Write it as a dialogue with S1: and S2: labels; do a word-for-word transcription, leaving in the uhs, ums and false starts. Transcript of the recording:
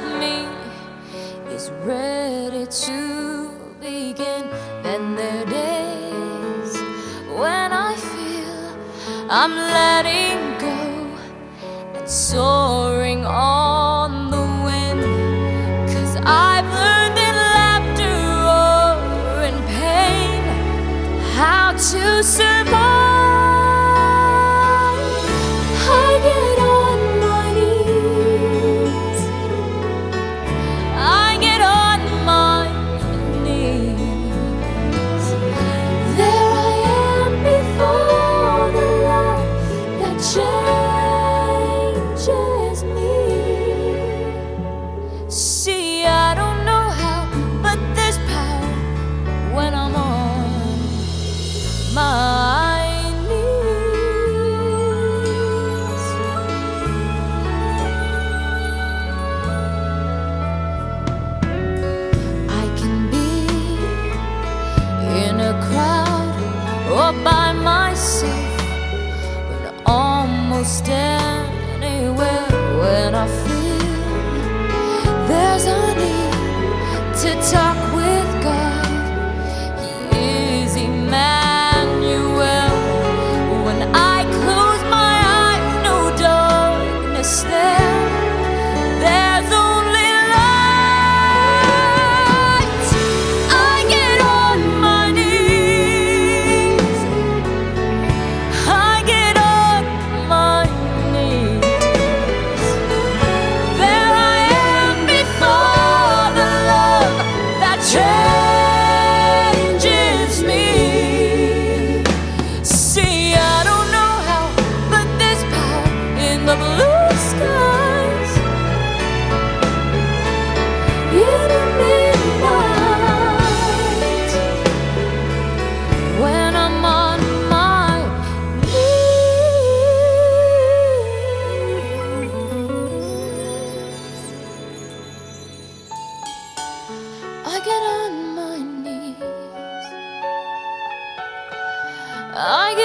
S1: inside me is ready to begin. Then there are days when I feel I'm letting go and soaring on the wind, 'cause I've learned in laughter or in pain how to survive. I get on my knees, I get on my knees. There I am before the love that changes me. See, I don't know how, but there's power when I'm on my knees. I can be in a crowd or by myself, when almost anywhere, when I feel there's a need to talk with God. He is Emmanuel. When I close my eyes, no darkness there. There's only light. I get on my knees, I get on my knees. There I am before the love that changes me. See, I don't know how, but there's power in the blue skies, in the midnight, when I'm on my knees. I get on my knees, I get